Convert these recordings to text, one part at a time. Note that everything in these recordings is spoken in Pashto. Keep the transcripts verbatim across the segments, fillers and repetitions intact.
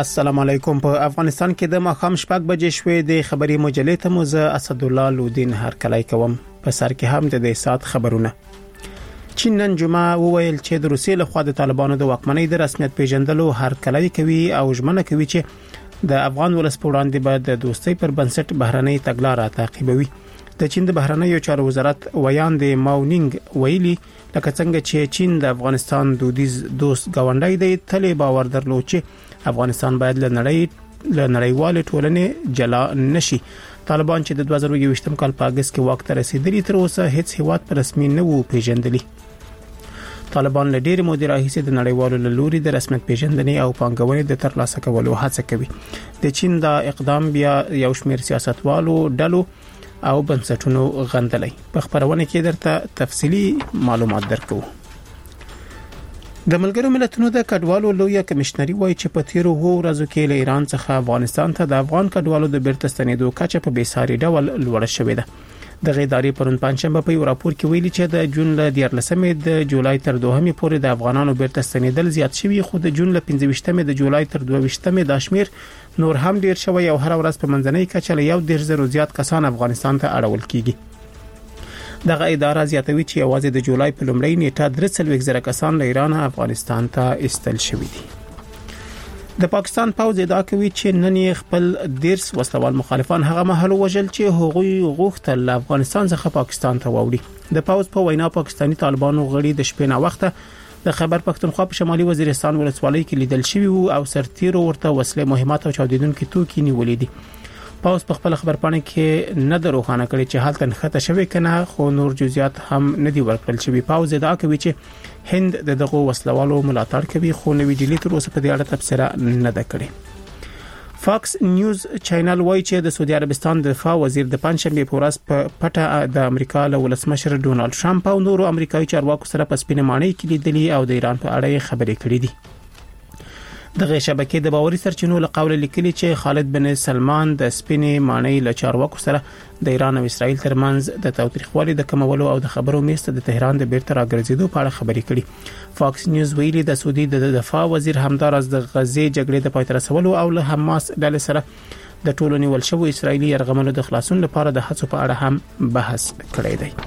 السلام علیکم. په افغانستان کې د ماښام شپږ بجې شوې د خبري مجلې ته مو زه اسد الله لودین هرکلی کوم. په سر کې هم د دې سات خبرونه. چین نن جمعه وویل چې د روسیې لخوا د طالبانو د واکمنۍ د رسمیت پیژندلو هرکلی کوي او ژمنه کوي چې د افغان ولس په وړاندې به د دوستۍ پر بنسټ بهرنۍ تګلارې تعقیبوي. د چین د بهرنیو چارو وزارت ویاند ماونینګ ویلي لکه څنګه چې چین د افغانستان دودیز دوست گاونډی دی، تل باور درلود چې افغانستان باید له نړۍ له نړیوال ټولنې جلا نشي. طالبان چې د دوه زره یوویشتم کال په اگست کې واک ته رسیدلی تر اوسه هیڅ هیواد په رسمي نه وو پیژندلی. طالبان له ډېر مودې راهیسې د نړیوالو له لوري د رسمیت پیژندنې او پانګونې د ترلاسه کولو هڅه کوي. د چین دا اقدام بیا یو شمېر سیاستوالو ډلو او بنسټونو غندلې. په خبرونه کې درته تفصيلي معلومات درکو. د ملګرو ملتونو د کډوالو لویه کمشنري وایي چې په تیرو ورځو کې له ایران څخه افغانستان ته د افغان کډوالو د بیرته ستنېدو کچه په بیساري ډول لوړه شوې ده. د غیداري پرون پنځشنبه په یو راپور کې ویلي چې د جون له دیارلسمې د جولای تر دوهمې پورې د افغانانو بیرته ستنېدل زیات شوي، خو د جون له پنځه ویشتمې د جولای تر دوه ویشتمې د شمیر نور هم ډیر شوی او هر ورځ په منځنۍ کچه له یو ډیر زرو زیات کسان افغانستان ته اړول کیږي. دغه اداره زیاتوي چې یوازې د جولای په لومړۍ نیټه درې څلوېښت زره کسان له ایران افغانستان ته ایستل شوي دي. د پاکستان پوځ ادعا کوي چې نن یې خپل دیرس وسلوال مخالفان هغه مهال وژل چې هغوی غوښتل له افغانستان څخه پاکستان ته ووړي. د پوځ په وینا پاکستانی طالبانو غړي د شپې نه وخته د خیبر پختونخوا په شمالي وزیرستان ولسوالۍ کې لیدل شوی وو او سرتیرو ورته وسلې مهمات او چاودیدونکو توکي نیولې دي. پوځ په خپل خبرپاڼه کې نه دروخانه کړي چې حالت نخته شوی کنه، خو نور جزئیات هم نه دی ورکړل شوی. پوځ ادعا کوي چې هند د دغه وسلوالو ملاتړ کوي، خو نوې ډیلی تر اوسه په دې اړه تبصره نه ده کړې. فاکس نیوز چینل وایي چې د سعودي عربستان د دفاع وزیر د پنځشنبه په ورځ په پټه د امریکا له ولسمشر ډونالد ټرمپ او نورو امریکایي چارواکو سره په سپینه ماڼۍ کې لیدلي او د ایران په اړه خبرې کړې دي. دغه شبکې د باوري سرچینو له قوله لیکلي چې خالد بن سلمان د سپینې ماڼۍ له چارواکو سره د ایران او اسرائیل ترمنځ د تاوتریخوالي د کمولو او د خبرو میسته د تهران د بیرته راګرځېدو په اړه خبرې کړي. فاکس نیوز ویلي د سعودي د دفاع وزیر همدارس د غزې جګړې د پای ته رسولو او له حماس ډلې سره د ټولو نیول شوی اسرایلی یرغملو د خلاصون لپاره د هڅو په اړه هم بحث کړی دی.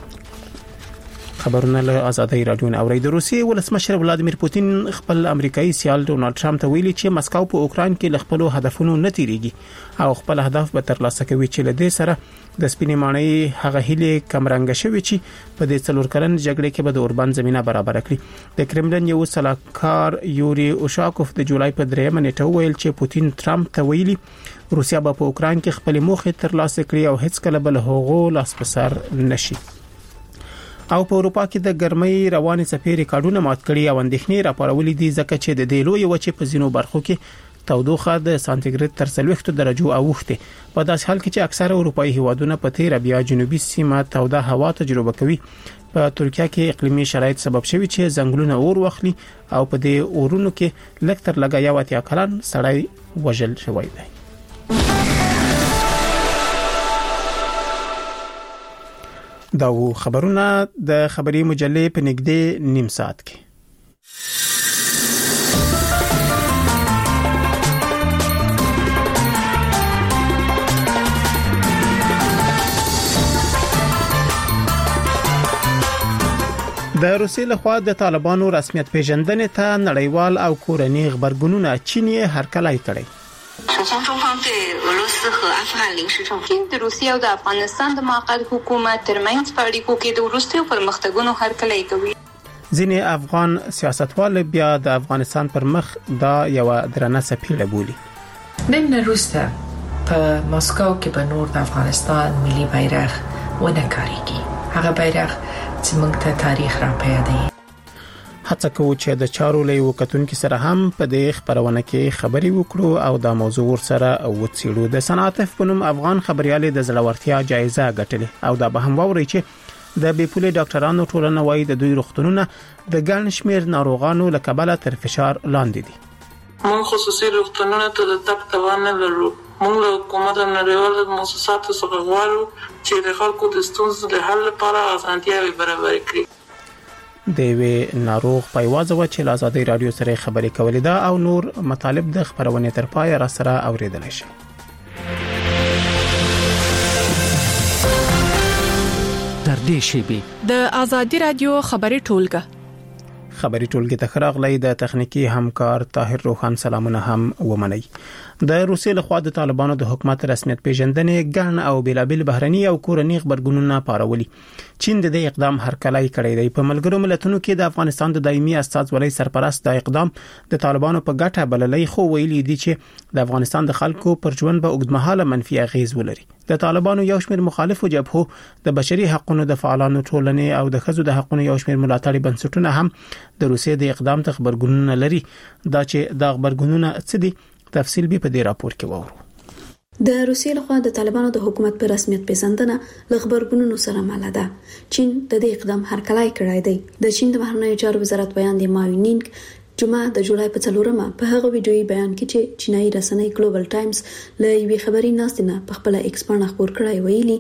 خبرونه له آزادۍ رادیو نه اوري. د روسیې ولسمشر ولادیمیر پوتین خپل امریکایي سیال ډونالد ټرمپ ته ویلي چې مسکو په اوکران کې له خپل هدفونو نه تیریږي او خپل هدف به ترلاسه کوي چې له دې سره د سپینې ماڼۍ هغه هیله کمرنګ شوی چې په دې څلور کلن جګړې کې به د اوربان زمينه برابر کړي. د کرملن یو سلاکار یوري اوشاکوف د جولای په دریمه نیټه ویل چې پوتین ټرمپ ته ویلي روسیا به په اوکران کې خپل موخه ترلاسه کړي او هیڅ کله به له هغو لاس په سر نشي. او په اروپا کې د ګرمۍ روانې څپې ریکارډونه مات کړي او اندېښنې راپارولې دي ځکه چې د دې لوی وچې په ځینو برخو کې تودوخه د سانتیګریډ تر څلوېښت درجو اوښته. په داسې حال کې چې اکثره اروپایي هیوادونه په تیر بیا جنوبي سیمه توده هوا تجربه کوي. په ترکیه کې اقلیمي شرایط سبب شوي چې ځنګلونه اور واخلي او په دې اورونو کې لږ تر لږه یو اتیا کلن سړی وژل شوی دی. دا و خبرونه د خبري مجلې په نږدې نیم ساعت کې. د روسیې لخوا د طالبانو رسمیت پیژندنې ته نړیوال او کورني خبرګونونه چین یې هرکلی کړی. چین د روسیې او د افغانستان د موقت حکومت ترمنځ په اړیکو کې د وروستیو پرمختګونو هرکلی کوي. ځینې افغان سیاستوال بیا د افغانستان پر مخ دا یو درنه سپیړه بولي. نن وروسته په مسکو کې به نور د افغانستان ملي بیرغ ونه کاریږي. هغه بیرغ چې موږ ته تاریخ را پیادوي. هڅه کوو چې د چارو له وکټونکو سره هم په دې خبرونه کې خبري وکړو او دا موضوع ورسره وڅېړو. د صنعت په نوم افغان خبريالي د زړورتیا جایزه ګټلې او دا به هم ووري چې د بیپولي ډاکټرانو ټولنه وايي د دوی روغتونونه د ګڼ شمېر ناروغانو له کبله تر فشار لاندې دي. موږ خصوصي روغتونونو ته د تک توان نه لرو. موږ له حکومت او نړیوالو مؤسساتو څخه غواړو چې د خلکو د ستونزو د حل لپاره اسانتیاوې برابر کړي. د وی ناروغ پایواز و چې آزادي رادیو سره خبرې کولې دا او نور مطالب د خبرونه تر پای را سره اوریدل شي. تر دې شیبې د آزادي رادیو خبري ټولګه خبري ټولګه تخراغلې د تخنیکی همکار طاهر روخان سلامونه هم ومني. د روسیې لخوا د طالبانو د حکومت رسمیت پیژندنې ګڼ او بلابل بهرني او کورنی خبرګونونه پارولي. چین د دې اقدام هرکلای کړی دی. په ملګرو ملتونو کې د افغانستان د دایمي استازولۍ سرپرست د اقدام د طالبانو په ګټه بللې خو ویلي دي چې د افغانستان د خلکو پر ژوند به اوږدمهاله منفي اغیز ولري. د طالبانو یو شمېر مخالفو جبهو د بشري حقوقو د فعالانو ټولنې او د خزو د حقوقو یو شمېر ملاتړي بنسټونه هم د روسیې د اقدام ته خبرګونونه لري. دا چې د خبرګونونه څه دي تفصیل به په دې راپور کې وورو. د روسیې لخوا د طالبانو د حکومت پر رسمیت پیژندنه ل خبرګونونو سره ماله ده. چین د دې اقدام هرکلای کړی دی. د چین د بهرنیو چارو وزارت بیان دی ماوینینګ جمعه د جولای په څلورمه په هغه ویډیوي بیان کې چې چینایي رسنۍ ګلوبل ټایمز له یوې خبري ناستنه په خپل ایکس باندې خبر کړی ویلي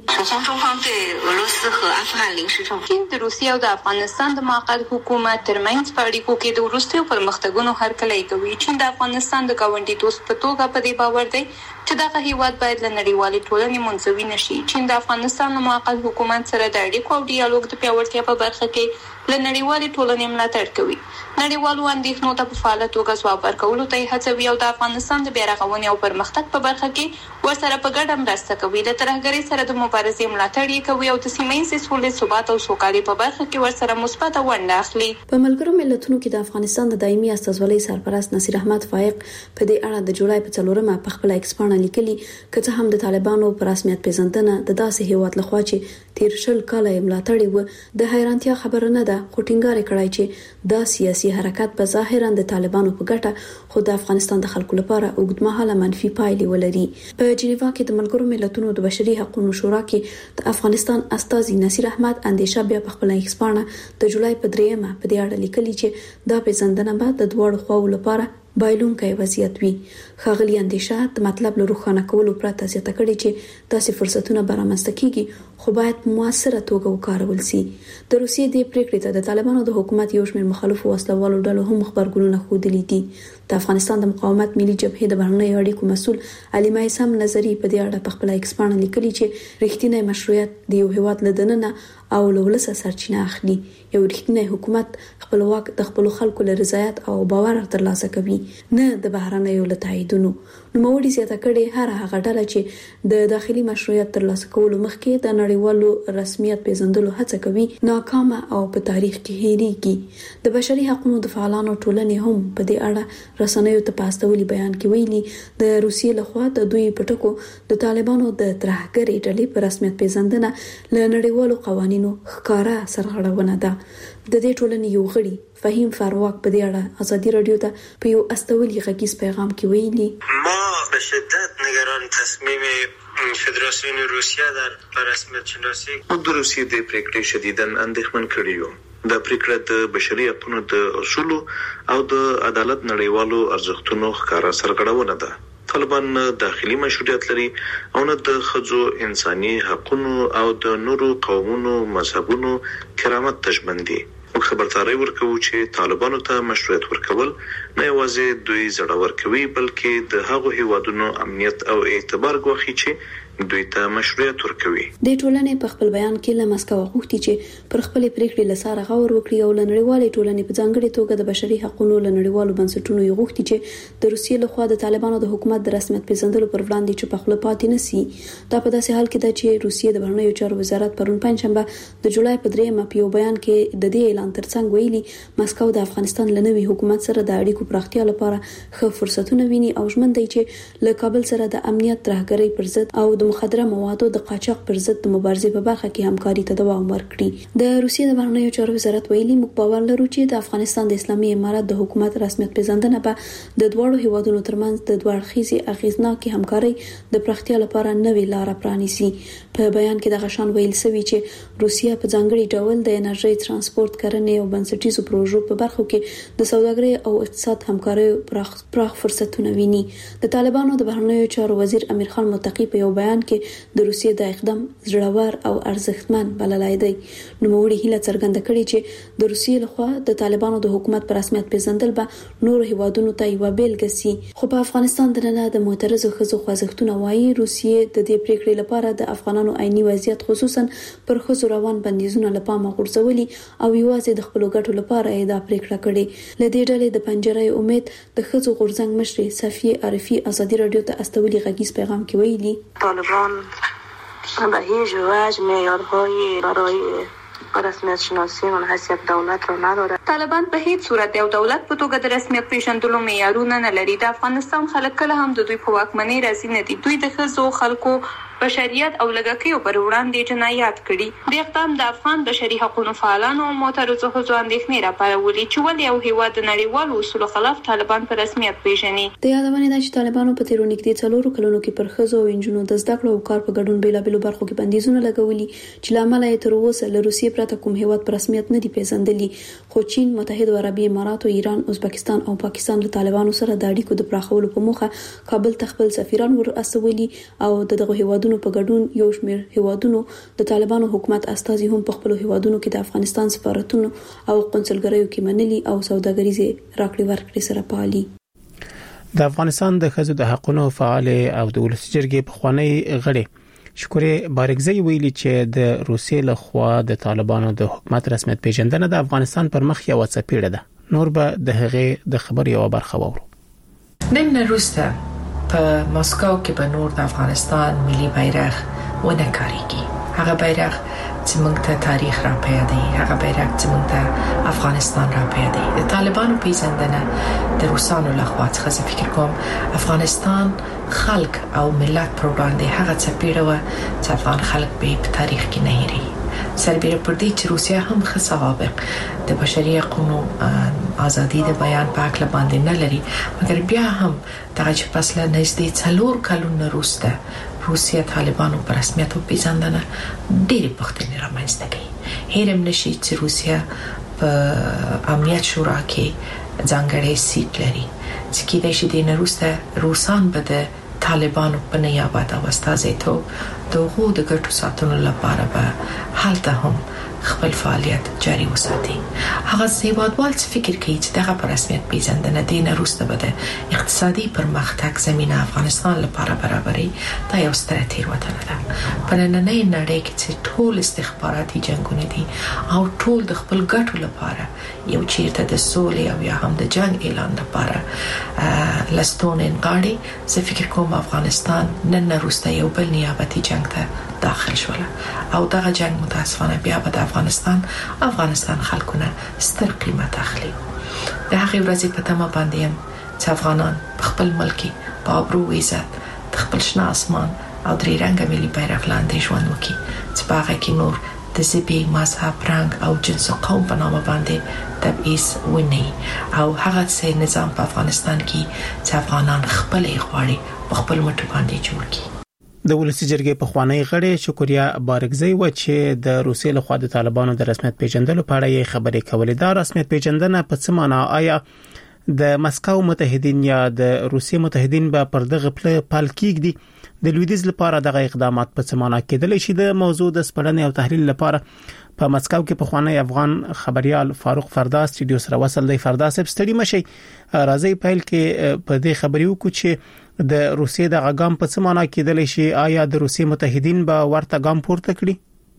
چین د روسیې او د افغانستان د موقت حکومت ترمنځ په اړیکو کې د وروستیو پرمختګونو هرکلی کوي. چین د افغانستان د ګاونډي دوست په توګه په دې باور دی چې دغه هیواد باید له نړیوالې ټولنې منځوي نشي. چین د افغانستان د موقت حکومت سره د اړیکو او ډیالوګ د پیاوړتیا په برخه کې له نړیوالې ټولنې ملاتړ کوي. نړیوالو اندېښنو ته په فعاله توګه ځواب ورکولو ته هڅوي او د افغانستان د بیارغونې او پرمختګ په برخه کې ورسره په ګډه مرسته کوي. د ترهګرۍ سره د مبارزې ملاتړ یې کوي او د سیمه ییزې سولې، ثبات او سوکالۍ په برخه کې ورسره مثبت ونډه اخلي. په ملګرو ملتونو کې د افغانستان د دایمي استازولۍ سرپرست نصیر احمد فائق په دې اړه د جولای په څلورمه په خپل ایکس باندې لیکلي چې هم د طالبانو پر رسمیت پیژندنه د داسې هیواد لخوا چې تیر شل کال یې ملاتړ و د حیرانتیا خبره نه ده. خو ټینګار کړی چې دا سیاسي حرکت په ظاهرا د طالبانو په ګټه خو د افغانستان د خلکو لپاره اوږدمهاله منفي پایلې ولري. په جنیوا کې د ملګرو ملتونو د بشري حقوقو شورا کې د افغانستان استازي نصیر احمد اندیشه بیا په خپل ایکس باندې د جولای په دریمه په دې اړه لیکلي چې دا پیژندنه به د دوړو خواو لپاره بایلونکي وضعیت وي. خاغلی اندیشه د مطلب له روښانه کولو پرته زیاته کړي چې داسې فرصتونه برامنځته کیږي خو باید موثره توګه وکارول شي. د روسیې د پریکړې ته د طالبانو د حکومت یو شمېر مخالفو وسلوالو ډلو هم خبرګونونه خوندلي دي. د افغانستان د مقاومت ملي جبهې د بهرنیو اړیکو مسؤل علي مایسم نظری په دې اړه په خپل ایکس باندې لیکلي چې رښتینی مشروعیت د یو هیواد له دننه او له ولسه سرچینه اخلي. یو رښتینی حکومت خپلواک د خپل خلکو له رضایت او باور ترلاسه کوي، نه د بهرنیو له تاییدونو. نو موړي زیاته کړي هر هغه ډله چې د داخلي مشروعیت ترلاسه کولو مخکې د نړیوالو رسمیت پیژندلو هڅه کوي ناکامه او په تاریخ کې هېریږي. د بشري حقوقو د فعالانو ټولنې هم په دې اړه رسنیو ته پاستولي بیان کې ویلي د روسیې لخوا د دوی پټکو د طالبانو د ترهګرۍ ډلې په رسمیت پیژندنه له نړیوالو قوانینو ښکارا سرغړونه ده. د دې ټولنې یو غړي فهیم فارواک په دې اړه آزادي رادیو ته په یو استولي غږیز پیغام کې ویلي ما به شدت نگران تصمیم فدراسیون روسیه در رسمیت شناسی د روسیې د پریکړې شدیداً اندېښمن کړي یو. د پریکړه د بشري حقوقو د اصولو او د عدالت نړیوالو ارزښتونو ښکارا سرغړونه ده. طالبان داخلي مشروعیت لري او نه د خځو انساني حقوقو او د نورو قومونو مذهبونو کرامت تشبندي. موږ خبرداري ورکوو چې طالبانو ته مشروعیت ورکول نه یوازې دوی زړور کوي بلکې د هغو هیوادونو امنیت او اعتبار ګواښي چې دوی ته مشروعیت ورکوي. د ټولنې په خپل بیان کې له مسکو غوښتي چې پر خپل پریکړې لساره غور وکړي او لنړیوالې ټولنې په ځانګړي توګه د بشري حقوقو لنړیوالو بنسټونو یې غوښتي چې د روسیې لخوا د طالبانو د حکومت د رسمیت پیژندلو پر وړاندې چې په خپل پاتې نسی. دا په داسې حال کې ده چې روسیې د بهرنیو چارو وزارت پرون پنځشنبه د جولای په دریمه په یو بیان کې د دې اعلان ترڅنګ ویلي مسکو د افغانستان له نوي حکومت سره د اړیکو پراختیا لپاره ښه فرصتونه ویني او ژمن دی چې له کابل سره د امنیت ترهګرۍ پر ضد او د مخدره موادو د قاچاق پر ضد د مبارزې په برخه کې همکاري ته دوام ورکړي. د روسیې د بهرنیو چارو وزارت ویلي موږ باور لرو چې د افغانستان د اسلامي امارات د حکومت رسمیت پیژندنه به د دوړو هیوادونو ترمنځ د دوه اړخیزې اغیزناکې همکاري د پراختیا لپاره نوې لار پرانیزي. په بیان کې د غشان ویل سوي چې روسیه په ځانګړي ډول د انرژي، ترانسپورت، کرنې او بنسټیزو پروژو په برخو کې د سوداګرۍ او اقتصاد همکاري پراخ پراخ فرصتونه ویني. د طالبانو د بهرنیو چارو وزیر امیر خان متقی په یو بیان اعلان کې د روسیې د اقدام زړور او ارزښتمن بللای دی. نو موړي هیله څرګنده کړې چې د روسیې لخوا د طالبانو د حکومت پر رسمیت پیژندل به نور هیوادونو ته یو بیلګه سي. خو په افغانستان د نه د معترضو ښځو خوځښتونه وایي روسیې د دې پریکړې لپاره د افغانانو عیني وضعیت خصوصا پر ښځو روان بندیزونه لپاره غورځولي او یوازې د خپل ګټو لپاره یې دا پریکړه کړې. لدې ډلې د پنجره امید د ښځو غورځنګ مشر صفیه عارفی ازادي رادیو ته استولی غږیز پیغام کې ویلي طالبان به هیچ وجه معیارهای برای رسمیت شناسی و حیثیت دولت را نداره. طالبان په هیڅ صورت یو دولت په توګه د رسمیت پیژندلو معیارونه نه لري. د افغانستان خلک کله هم د دوی په واکمنۍ راضي نه دي. دوی د ښځو خلکو بشریت او لږکیو پر وړاندې جنایات کړي. د اقدام د افغان بشري حقوقو فعالانو او معترضو ښځو اندېښنې راپارولې چې ولې یو هیواد د نړیوالو اصولو خلاف طالبان په رسمیت پیژني. د یادونې ده چې طالبانو په تیرو نږدې څلورو کلونو کې پر ښځو او نجونو د زده کړو او کار په ګډون بیلابېلو برخو کې بندیزونه لګولي چې لامل یې تر اوسه له روسیې پرته کوم هیواد په رسمیت نه دی پیژندلی. خو چین، متحده عربي امارات، ایران، ازبکستان او پاکستان له طالبانو سره د اړیکو د پراخولو په موخه کابل ته خپل سفیران ور استولي او دغه هیوادونو په ګډون یو شمېر هیوادونو د طالبانو حکومت استازي هم په خپل هیوادونو کې د افغانستان سفارتونو او قونسلګریو کې منلي او سوداګریزي راکړې ورکړې سره پالي. د افغانستان د ښځو د حقوقو فعال او د ولسي جرګې پخوانی غړي شکورې بارګزی ویلي چې د روسیې لخوا د طالبانو د حکومت رسمیت پیژندنه د افغانستان پر مخ یو څپېړه ده. نور به د هغې د خبر یو برخه وورو. نن وروسته په مسکو کې به نور د افغانستان ملي بیرغ ونه کاریږي. هغه بیرغ چې موږ ته تاریخ را پیدا دی، هغه بیرغ چې موږ ته افغانستان را پیدا دی. د طالبانو پیژندنه د روسانو لخوا څخه فکر کوم افغانستان خلق او ملت پر وړاندې هغه څپېړه و چې افغان خلک به په تاریخ کې نه هېري. سربېره پر دې چې روسیا هم ښه سوابق د بشري حقوقو ازادي د بیان په حق باندې نه لري، مګر بیا هم دغه چې پس له نږدې څلور کلونو وروسته روسیا طالبانو په رسمیت پیژندنه ډېرې پوښتنې رامنځته کوي. هیرم نشي چې روسیا په امنیت شورا کې ځانګړی سیټ لري چې کېدای شي د نه وروسته روسان به د طالبانو په نیابت او استازیتوب دغه د ګټو ساتلو لپاره به هلته هم خپل فعالیت جاری وساتي. هغه هیوادوال چې فکر کوي چې دغه په رسمیت پیژندنه دینه وروسته به د اقتصادي پرمختګ زمينه افغانستان لپاره برابري دا یو ستره تیروتنه ده. په نننۍ نړۍ کې چې ټول استخباراتي جنگونه دي او ټول د خپل ګټو لپاره یو چیرته د سولې او یا هم د جنگ اعلان لپاره لستون انقاړي، زه فکر کوم افغانستان نن وروسته یو بل نیابتي جنگ ته داخل شول او دغه جنگ متاسفانه بیا به د افغانستان افغانستان خلکونه ستر قیمت اخلي. د هغې ورځې په تمه باندې هم چې افغانان په خپل ملک په آبرو او عزت د خپل شنه اسمان او درې رنګه ملي بیرغ لاندې ژوند وکړي چې په هغه کې نور د ژبې، مذهب، رنګ او جنس او قوم په نامه باندې تبعیض ونی او هغه څه نظام په افغانستان کې چې افغانان خپل غواړي په خپل مټ باندې جوړ کړي. د ولسی جرګې په خوانی غړي شکریا بارګزی و چې د روسیې لخوا د طالبانو د رسمیت پیژندلو په اړه یې خبرې کولې. دا رسمیت پیژندنه په څه معنا؟ آیا د مسکو متحدین یا د روسیې متحدین به پر دغه پل کېږدي؟ د لویدیز لپاره دغه اقدامات په څه معنا کېدلی شي؟ د موضوع د سپړنې او تحلیل لپاره په مسکو کې په خوانی افغان خبريال فاروق فردا سټډیو سره وصل دی. فردا صاحب ستړي مشي، راځي پهل کې په دې خبري وکړو چې د روسیې د غام په څه معنا کېدلی شي؟ آیا د روسیې متحدین به ورته ګام پورته کړي؟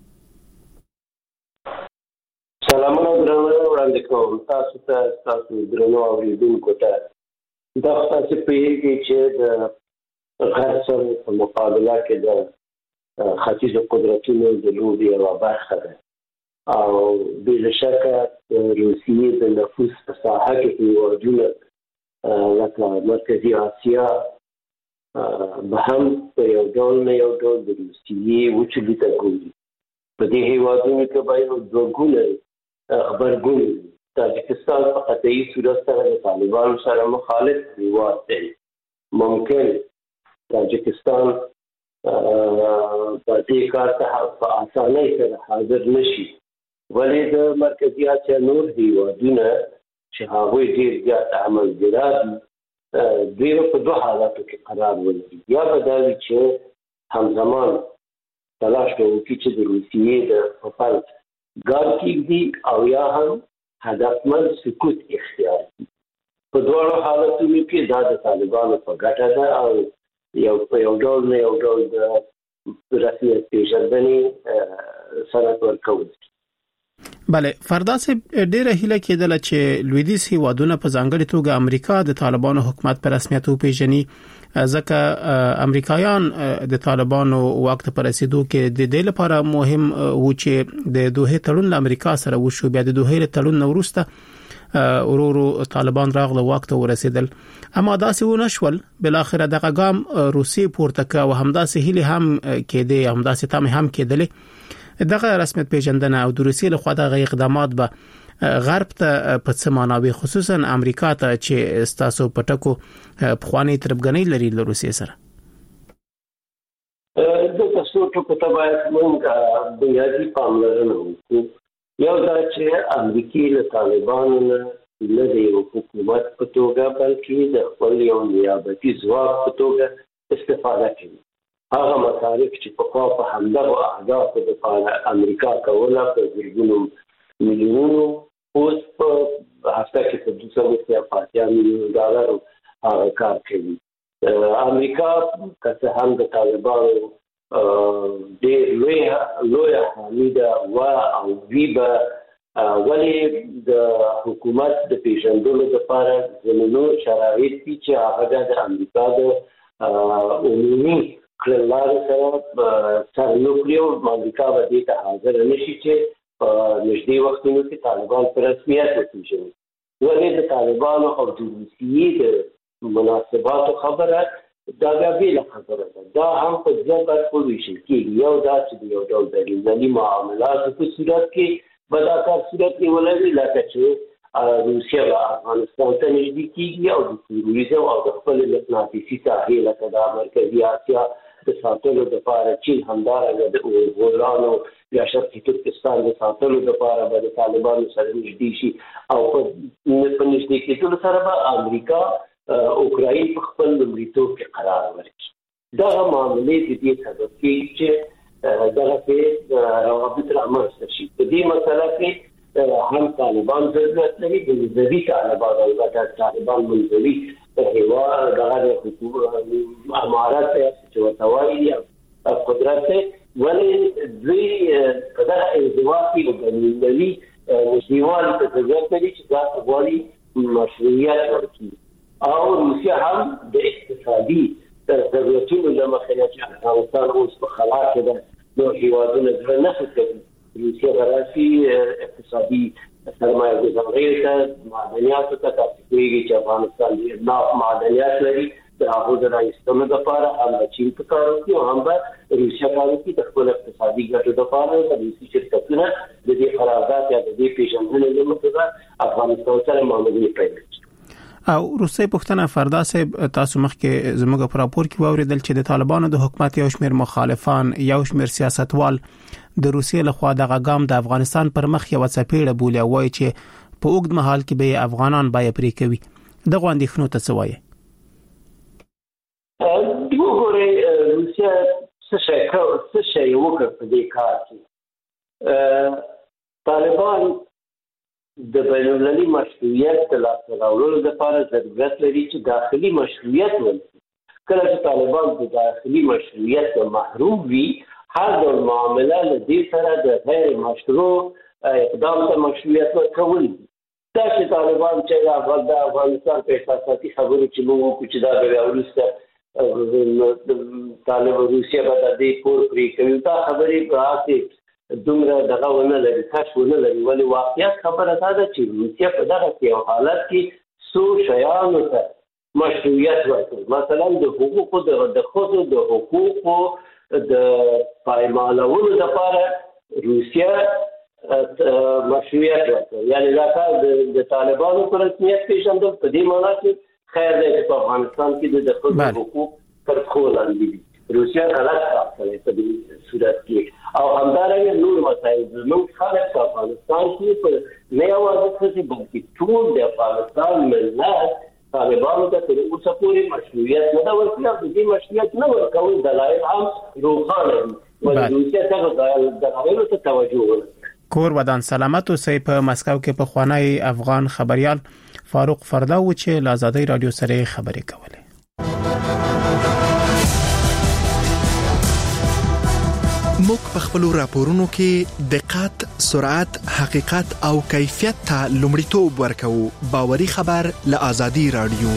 سلامونه درنو وړاندې کوم تاسو ته، تاسو درنو اوریدونکو ته. دا تاسو په یوه چې د غرب سره په مقابله کې د ختیځ قدرتونو د لوبي یوه برخه ده او بلا شکه روسیې د نفوذ په ساحه کې هیوادونه لکه مرکزي اسیا به هم په یو ډول نه یو ډول د روسیې وچلي ته ګوري. په دې هیوادونو کې به یو دوګونه خبرګون تاجکستان په قطعي صورت سره د طالبانو سره مخالف هیواد دی. ممکن تاجکستان په دې کار ته په اسانۍ سره حاضر نشي، ولې د مرکزي اسیا نور هیوادونه چې هغوی ډېر زیات عملګرا دي دوی په دوه حالاتو کې قرار ولري. یا به دا وي چې همزمان تلاش کوي چې د روسیې د خپل ګار کېږي او یا هم هدفمند سکوت اختیار کړي. په دواړو حالتونو کې دا د طالبانو په ګټه ده او یو په یو ډول نه یو ډول د رسمیت پیژندنې سند ورکول. بله، فردا سه ډیره هیله کېدله چې لویدیځ هیوادونه په ځانګړي توګه امریکا د طالبانو حکومت په رسمیت وپیژني، ځکه امریکایان د طالبانو واک ته رسیدو کې د دې لپاره مهم و چې د دوه تړون له امریکا سره وشو. بیا د دوه تړون وروسته ورورو طالبان راغله واک ته ورسیدل، اما داسې ونه شول. بل اخر دغه ګام روسي پورته کا او همداسې هلي هم کېده، همداسې تم هم کېدلې. دغه رسمیت پیژندنه او د روسي له خوا دغه اقدامات به غرب ته په څه معنی، خصوصا امریکا ته چې استاسو پټکو پخوانی تربګنۍ لري له روسي سره؟ د تاسو ټکو ته باید موږ بنیادی پاملرنه وکړو. یو دا چې امریکای له طالبانو نه د یو حکومت په توګه بلکې د خپل یو نیابتي ځواک په توګه استفاده کوي. هغه مصارف چې په خوا په همدغه اهدافو لپاره امریکا کوله په زرګونو میلیونونو، اوس په هفته کې په دوه سوه اتیا میلیون ډالر هغه کار کوي. امریکا که څه هم د طالبانو ډېر لوی لوی حامی ده و او وی به ولې د حکومت د پیژندلو لپاره زمینو شرایط دي چې هغه د امریکا د عمومي کړنلارو سره سره نو کړیو. امریکا به دې ته حاضر نشي چې په نږدې وختونو کې طالبان په رسمیت وپېژني. ولې د طالبانو او د روسیې د مناسباتو خبره دا بېله خبره ده. دا هم په دوه برخو ویشل کېږي. یو دا چې د یو ډول بینالمللي معاملاتو په صورت کې به دا کار صورت نیولی وي، لکه چې روسیه به افغانستان ته نږدې کېږي او د تروریزم او د خپل مقناطیسي ساحې لکه د مرکزي اسیا د ساتلو لپاره چین همدارنګه د اوغورانو یا شرقي ترکستان د ساتلو لپاره به د طالبانو سره نږدې شي او په نږدې کېدلو سره به امریکا اوکراین په خپل لومړیتوب کې قرار ورکړي. دغه معاملې د دې سبب کېږي چې دغه کې روابط رامنځته شي. په دې مسله کې هم طالبان ضرورت لري، د منځوي طالبان البته طالبان منځوي هیواد دغه امارات چې ورته وایي قدرت دی، ولې دوی په دغه انزوا کې د بینالمللي نږدېوالي ته ضرورت لري چې دا غواړي مشروعیت ورکړي. او روسیه هم د اقتصادي ضرورتونو له مخې نه چې افغانستان اوس په خلا کې ده، نو هیوادونه زړه نه ښه کوي. روسیه به راسي اقتصادي سرمایه ګزارۍ ته، معدنیاتو ته. تاسو پوهېږئ چې افغانستان ډېر ناف معدنیات لري، د هغو د رایستلو لپاره هم به چین په کار وکړي او هم به روسیه کار وکړي د خپل اقتصادي ګټو لپاره. د روسي شرکتونه د دې قرارداد یا د دې پېژندنې له مخې به افغانستان سره معاملې پیل کړي. او روسي پښتنه فردا صاحب تاسو مخکې زموږ په راپور کې واوریدل چې د طالبانو د حکومت یو شمېر مخالفان، یو شمېر سیاستوال د روسي له خوا دغه ګام د افغانستان پر مخ یو څپېړه بولي او وایي چې په اوږد مهال کې به افغانان بیا پرې کوي. دغه اندېښنو ته څه وایي؟ وګورئ روسیه څه شی څه شی وکړ په دې کار کې. طالبان د بینالمللي مشروعیت د لاسته راوړلو لپاره ضرورت لري چې داخلي مشروعیت ولري. کله چې طالبان د داخلي مشروعیت محروم وي، هر ډول معامله له دې سره د غیر مشروع اقدام ته مشروعیت ورکول دي. دا چې طالبان چې د افغانستان په احساساتي خبرو چې موږ وکړو چې دا بیا وروسته طالب روسیه به د دې پور پرې کوي، دا خبرې په هسې دومره دغه ونه لري، کش ونه لري. ولې واقعیت خبره دا ده چې روسیه په دغه یو حالت کې څو شیانو ته مشروعیت ورکوي. مثلا د حقوقو د ښځو د حقوقو د پایمالولو لپاره روسیه مشروعیت ورکوي. یعنې دا کار د طالبانو په رسمیت پېژندل په دې معنا چې خیر دی چې په افغانستان کې د ښځو حقوق تر پښو لاندې دي. روسیه غلط کار کوي په دې صورت کې. او همدارنګه نور مسایل زموږ خلک په افغانستان کې په نه یوازې ښځې بلکې ټول د افغانستان ملت طالبانو ته تر اوسه پورې مشروعیت نه دا ورکړي او دې مشروعیت نه ورکول دلایل هم روښانه دي ولې روسیه څنګه دلایل ته توجه وکړي. کور ودان سلامت اوسئ. په مسکو کې په خوانی افغان خبريال فاروق فردا و چې له آزادۍ رادیو سره خبرې کولې. موږ په خپل راپورونو کې دقت، سرعت، حقیقت او کیفیت ته لومړیتوب ورکوو. باوري خبر له آزادۍ رادیو.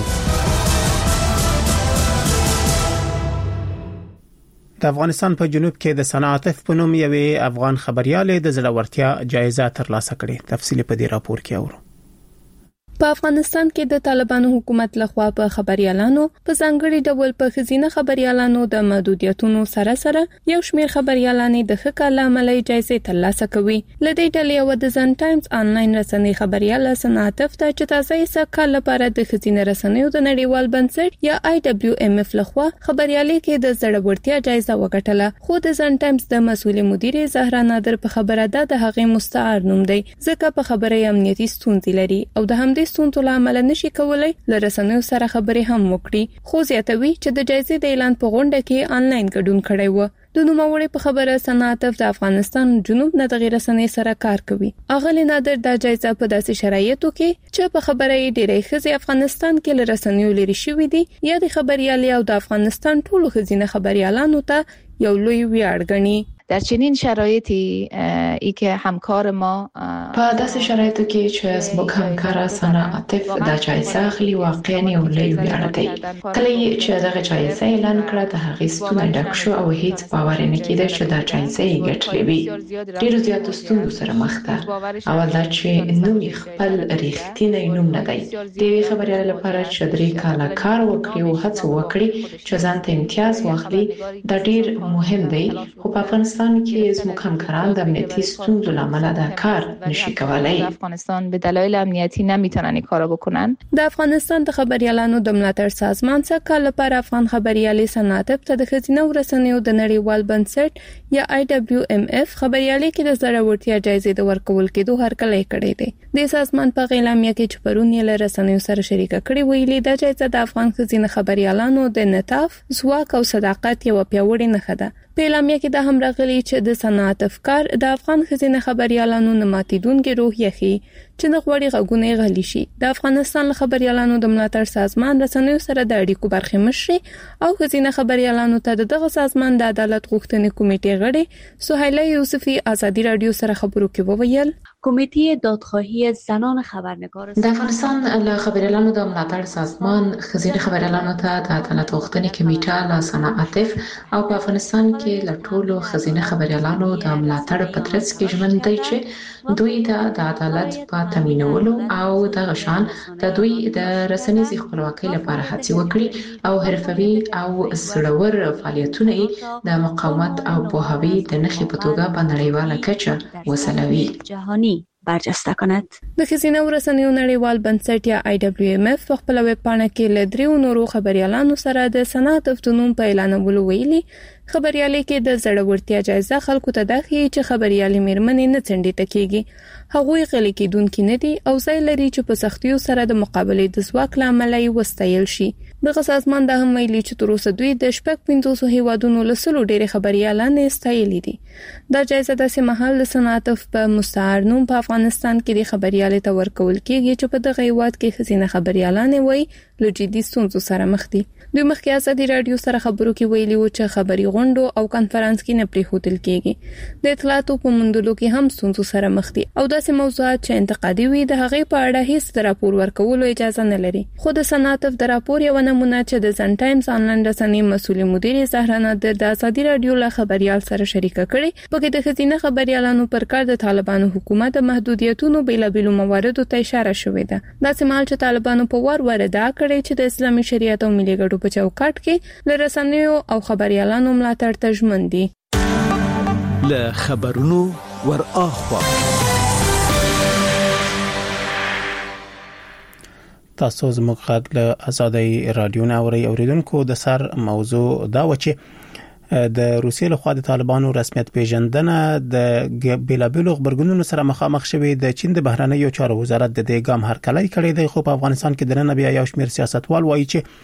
د افغانستان په جنوب کې د صنعاتف په نوم یوې افغان خبريالې د زړورتیا جایزه ترلاسه کړې. تفصیل په دې راپور کې اورو. په افغانستان کې د طالبانو حکومت لخوا په خبريالانو په ځانګړي ډول په خزینه خبريالانو د محدودیتونو سره سره یو شمېر خبريالانې د ښه کار عملي جایزې ترلاسه کوي. لدې ډلې یو د ځن ټایمز آنلاین رسنۍ خبرياله صنعاتف ته چې تازه یې کال لپاره د خزینه رسنیو د نړیوال بنسټ یا آی ډبلیو ایم اف لخوا خبريالې کې د زړورتیا جایزه وګټله. خو د ځن ټایمز د مسؤل مدیر زهرا نادر په خبره ده د هغې مستعار نوم دی ځکه په خبره امنیتي ستونزې لري او د همدې ستونزو له امله نشي کولای له رسنیو سره خبرې هم وکړي. خو زیاتوي چې د جایزې د اعلان په غونډه کې آنلاین ګډون کړی و. د نوموړي په خبره صنعاتف د افغانستان جنوب نه د رسنۍ سره کار کوي. اغلی نادر د جایزه په داسې شرایطو کې چې په خبره یې ډېرې ښځې افغانستان کې له رسنیو لري شوې دي یا د خبريالۍ او د افغانستان ټولو ښځینه خبريالانو ته یو لوی ویاړ ګڼي. در چنین شرایطی ای که همکار ما په داسې شرایطو کې چې زموږ همکار صنعاتف د جایزه اخلي واقعا یو لوی ویاړ دی. کله چې دغه جایزه اعلان کړه د هغې ستونی ډک شو او هیڅ باور نه کېده چې دا جایزه یې ګټلې وي. ډېرو زیاتو ستونزو سره مخ ده. اول دا چې نوم یې خپل رښتینی نوم نه دی. د یوې خبريالۍ لپاره چې درې کاله کار وکړي او هڅه وکړي چې ځان ته امتیاز واخلي دا ډېر مهم دی. خو په افغانستان کې زموږ همکاران د امنیتي ستونزو لامل دا کار نشي کولای. افغانستان به دلایل امنیتی نمیتونن این کارو بکنن. د افغانستان د خبريالانو د ملاتړ سازمان څخه کال لپاره افغان خبريالۍ صنعاتف ته د خزینه ورسنیو د نړیوال بنسټ یا آی ډبلیو ایم اف خبريالۍ کې د زړورتیا جایزې د ورکول کېدو هرکلی کړی دی. د سازمان په اعلامیه کې چې پرون یې له رسنیو سره شریکه کړې ویلي د جایزه د افغان خزینه خبريالانو د نطاف، ځواک او صداقت یو پیاوړی نښه ده. په اعلامیه کې د هم راغلي چې د صنعاتف کار د افغان خزینه خبريالانو نه ماتیدونکې روحیه ښيي چې د غوړي غږونه غلي شي. د افغانستان خبريالانو د ملاتړ سازمان رسنیو سره د اړیکو برخې مشر او خزینه خبريالانو ته دغه سازمان د عدالت غوښتنې کمیټې غړي سهیله یوسفی آزادۍ رادیو سره خبرو کې وویل کمیته دادخواهی زنان خبرنگار د افغانستان له خبريالانو د ملاتړ سازمان خزینه خبريالانو ته د عدالت غوښتنې کمیټه له صنعاتف او په افغانستان کې له ټولو خزینه خبريالانو د ملاتړ په ترڅ کې ژوند دی چې دوی د عدالت په تامینولو او د غشان د دوی د رسنیزي خپلواکۍ لپاره هڅې وکړي او حرفوي او سړور فعالیتونه د مقاومت او پوهاوی د نښې په توګه په نړیواله کچه وسلوي جهانی برجسته کند. د خزینه ورسنیو نړیوال بنسټ یا آی ډبلیو ایم اف په خپل ویب پاڼه کې له دریو نورو خبريالانو سره د صنعاتف د نوم په اعلانولو ویلي خبريالۍ کې د زړورتیا جایزه خلکو ته د خي چې خبريالۍ میرمنې نه څنډي تکيږي. هغوی غلي کېدونکې نه دي او ځای لري چې په سختیو سره د مقابلې د ځواک لامل یې وستایل شي. دغه سازمان د هم ویلي چې تر اوسه دوی د شپږ پنځوس هیوادونو له سلو ډېرې خبريالانې استایلې دي. دا جایزه د سیمهال صنعاتف په مستعار نوم په افغانستان کې د خبريالۍ ته ورکول کېږي چې په دغه هیواد کې خزینه خبريالانې وایي له جدي ستونزو سره مخ دي. دوی مخکې آزادۍ رادیو سره خبرو کې ویلي و چې خبري غونډو او کانفرنس کې نه پریښودل کېږي. د اطلاعاتو په موندلو کې هم ستونزو سره مخ دي او داسې موضوعات چې انتقادي وي د هغې په اړه هیڅ راپور ورکولو اجازه نه لري. خو د صنعاتف د راپور یو نمونه چې د ځن ټایمز آنلاین رسنۍ مسؤل مدیر زهرا نادر د آزادۍ رادیو له خبريال سره شریکه کړي پکې د خزینه خبريالانو پر کار د طالبانو حکومت د محدودیتونو بیلابیلو مواردو ته اشاره شوې ده. دا سمال چې طالبانو په وار وار دا کړي چې د اسلامي شریعت او ملي ګټو په چوکاټ کې له رسنیو او خبريالانو ملاتړ ته ژمن دي. له خبرونو ور اخوا تاسو زموږ غږ له آزادۍ رادیو نه اورئ. اوریدونکو د سر موضوع دا و چې د روسیې لخوا د طالبانو رسمیت پیژندنه د بیلابیلو خبرګونونو سره مخامخ شوې. د چین د بهرنیو چارو وزارت د دې ګام هرکلی کړی دی، خو په افغانستان کې د نن بیا یو شمېر سیاستوال وایي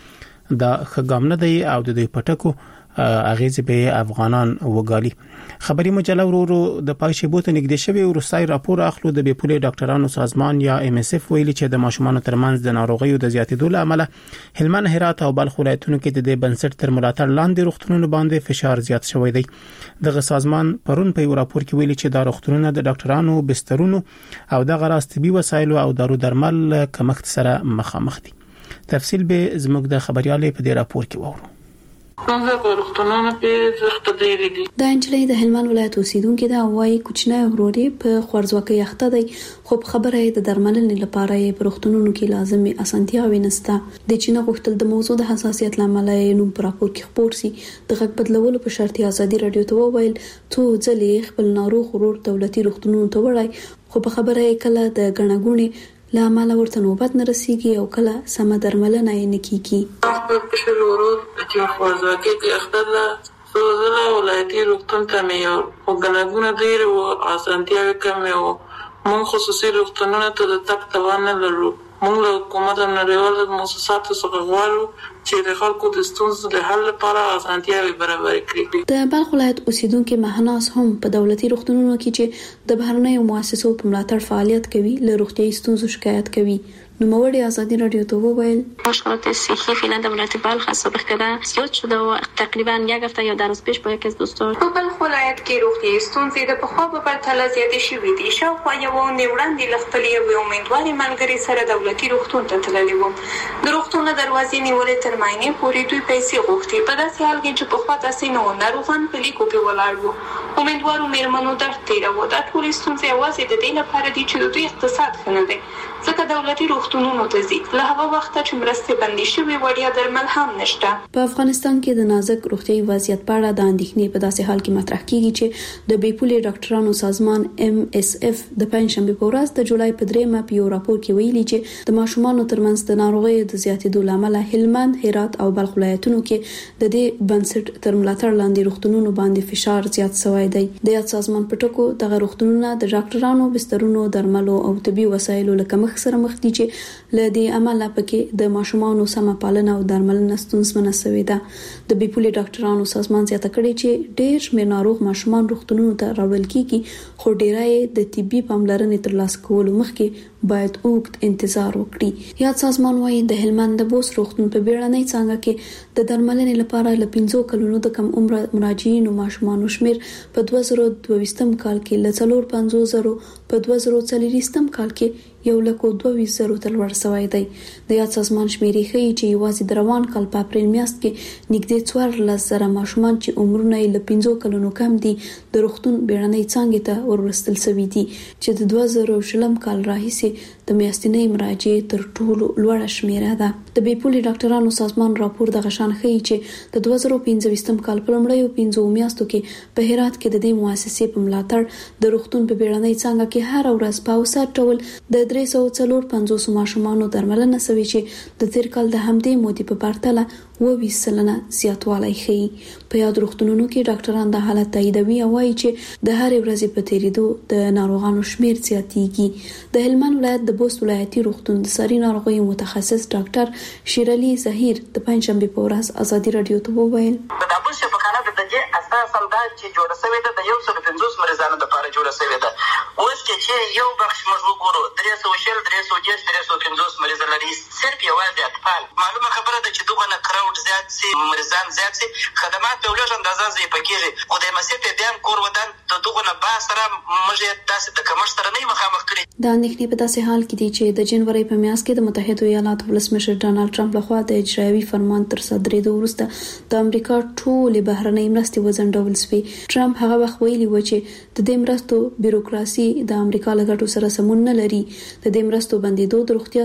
چې دا ښه نه دی او د دوی پټکو اغیز به افغانان وګالي. خبري مجله ورورو د پایښې بوته نږدې شوی روسي راپور اخلو د بیپولې ډاکټرانو سازمان یا ام اس اف ویلي چې د ماشومان ترمنځ د ناروغیو د زیاتېدو لامل هلمند، هرات او بلخ ولایتونو کې د دې بنسټ تر ملاتړ لاندې روغتونونو باندې فشار زیات شوی دی. دغه سازمان پرون په یو راپور کې ویلي چې دا روغتونونه د ډاکټرانو، بسترونو او د غراس طبي وسایلو او دارو درمل کمښت سره مخامخ دي. تفصیل به زموږ د خبريالې په دې راپور کې وورو. څنګه په روغتونونو کې زخت ډېری دي. د انجلۍ د هلمند ولایت اوسیدونکو دا وایي کوچنی وروري په خوارځواکۍ اخته دی، خو خبره د درملنې لپاره یې په روغتونونو کې لازمي اسانتیاوې نشته. د چین غوښتل د موضوع د حساسیت لامل یې نوم پر راپور کې خبر سي. د غږ بدلولو په شرط ازادي رادیو ته وویل څو ځلې خپل ناروغ ورور دولتي روغتونونو ته وړای، خو په خبره یې کله د غنغونې لامل ورته نوبت نه رسیږي او کله سم درملنه یې نه کیږي. په بشر ورور چې خوازاکي کې اختر سوزله ولایتي روغتون ته مې یو وګڼګونه ډېر او اسانتیاوې کمې وو. موږ خصوصي روغتونونو ته د تګ توان نه لرو. موږ له حکومت او نړیوالو مؤسساتو څخه غواړو چې د خلکو د ستونزو د حل لپاره اسانتیاوې برابر کړي. د بلخ ولایت اوسیدونکو مهناز هم په دولتي روغتونونو کې چې د بهرنیو مؤسسو په ملاتړ فعالیت کوي له روغتيایي ستونزو شکایت کوي. نو موړي ازادي رادیو ته وویل مشکلات صحی فعلا در ولایت بلخ سابق کده زیاد شده و تقریبا یک هفته یا در روز پیش با یکی از دوستان په بلخ ولایت کې روغتيایي ستونزې د پخوا په پرتله زیاتې شوې دي. شاوخوا یو نیوړاندې لخپلې یو امیدواري ملګری سره دولتي روغتون ته تللی وو. د روغتون دروازې نیولې تر ماینې پورې دوی پیسې غوښتې. په داسې حال کې چې پخوا تاسو نو ناروغان په لیکو کې ولاړ وو. امیدوارو میرمنو درد تیرو. دا ټول ستونزې یوازې د دې لپاره دي چې دوی اقتصاد ښه نه دی، ځکه دولتي روغتونونو ته ځي. له هغه وخته چې مرستې بندي شوې وړیا درمل هم نشته. په افغانستان کې د نازک روغتيایي وضعیت په اړه د اندېښنې په داسې حال کې مطرح کیږي چې د بیپولې ډاکټرانو سازمان ام اس اف د پنځشنبه په ورځ د جولای په دریمه په یو راپور کې ویلي چې د ماشومانو ترمنځ د ناروغیو د زیاتېدو لامل هلمند، هرات او بلخ ولایتونو کې د دې بنسټ تر ملاتړ لاندې روغتونونو باندې فشار زیات شوی دی. د یاد سازمان په ټکو دغه روغتونونه د ډاکټرانو، بسترونو، درملو او طبي وسایلو له کمښت سره مخ دي چې لدې عمله پکې د ماشومانو سم پالنه او درملنه ستونزمنه شوې ده. د بیپولې ډاکټرانو سازمان زیاته کړې چې ډېر شمېر ناروغ ماشومان روغتونونو ته راوړل کیږي، خو ډېرای د طبي پاملرنې ترلاسه کولو مخکې باید اوږد انتظار وکړي. یاد سازمان وايي د هلمند د بوس روغتون په بیړنۍ څنګه کې د درملنې لپاره ل پنځو کلونو د کم عمر مراجعینو ماشومانو شمیر په دوه زره دوه ویشتم کال کې ل څلور پنځوس زره په دوه زره څلوېښتم کال کې یو لکه دوه ویشت زره تر لوړ شوی دی. د یاد سازمان شمیرې ښیي چې یوازې د روان کال په اپریل میاشت کې نږدې څوارلس زره ماشومان چې عمرونه یې له پنځو کلونو کم دي د روغتون بیړنۍ څنګه ته ورستل شوي دي، چې د دوه زره شلم کال راهیسې د میاشتنۍ مراجعې تر ټولو لوړه شمیره ده. د بیپولې ډاکټرانو سازمان راپور د غشان ښیي چې د دوه زره پنځه ویشتم کال په لومړیو پنځو میاشتو کې په هرات کې د دې مؤسسې په ملاتړ د روغتون په بیړنۍ څنګه کې هر ورځ په اوسط ډول د درې سوه څلور پنځوس ماشومانو درملنه شوې چې د تیر کال د همدې مودې په پرتله اووه ویشت سلنه زیاتوالی ښیي. په یاد روغتونونو کې ډاکټران د حالت تاییدوي او وایي چې د هرې ورځې په تیریدو د ناروغانو شمیر زیاتیږي. د هلمند ولایت د بوست ولایتي روغتون د ساري ناروغیو متخصص ډاکټر شیرعلي زهیر د پنځشنبه په ورځ ازادي رادیو ته وویل د ابو شفقانه د دې اساس هم دا چې جوړه شوې ده د یو سل پنځوس مریضانو لپاره جوړه شوې ده. اوس چې یو بخش موږ وګورو درې سوه شل درې سوه دېرش درې سوه پنځوس مریضان لري، صرف یوازې اطفال. معلومه خبره ده چې دغه نه کراوډ زیات سي، مریضان زیات سي، خدمات په لږ اندازه ضعیفه کېږي. خو د مسیحت بیا هم کور ودان د دغه نه با سره موږ یې داسې د کمښت سره نه مخامخ کړي. دا اندېښنې په داسې حال کې دي چې د جنوري په میاشت کې د متحده ایالاتو ولسمشر ډانلډ ټرمپ لخوا د اجرایوي فرمان تر صدرېدو وروسته د امریکا ټولې بهرنۍ مرستې وځنډول شوې. ټرمپ هغه وخت ویلي و چې د دې مرستو بیروکراسي د امریکا له ګټو سره سمون نه لري. د دې مرستو بندیدو د روغتیا سکتور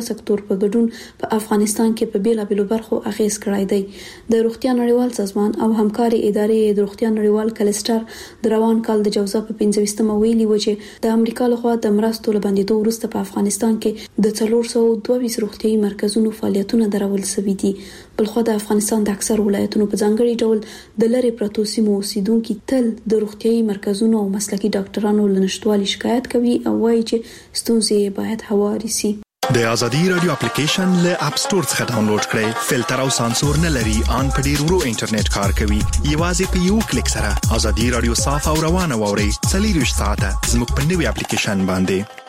په ګډون په افغانستان کې په بیلابېلو برخو اغیز کړی دی. د روغتیا نړیوال سازمان او همکاري ادارې د روغتیا نړیوال کلستر د روان کال د جوزا په پنځه ویلي و چې د امریکا لخوا د مرستو لبندېدو وروسته په افغانستان کې د څلور سوه دوه ویشت روغتیايي مرکزونو فعالیتونه درول شوي دي. بلخو د افغانستان د اکثر ولایتونو په ځانګړي ډول د لری پرتو سیمو اوسیدونکو تل د روغتیايي مرکزونو او مسلکي ډاکټرانو لنشټوالي شکایت کوي او وایي چې ستونزې باید هواري سي. د ازادي رادیو اپلیکیشن له اپ ستور څخه ډاونلوډ کړئ. فلټر او سانسور نه لري، ان په ډیر ورو انټرنیټ کار کوي. یوازې په یو کلیک سره ازادي رادیو صاف او روانه واورئ. څلور ساعته زموږ په نوې اپلیکیشن باندې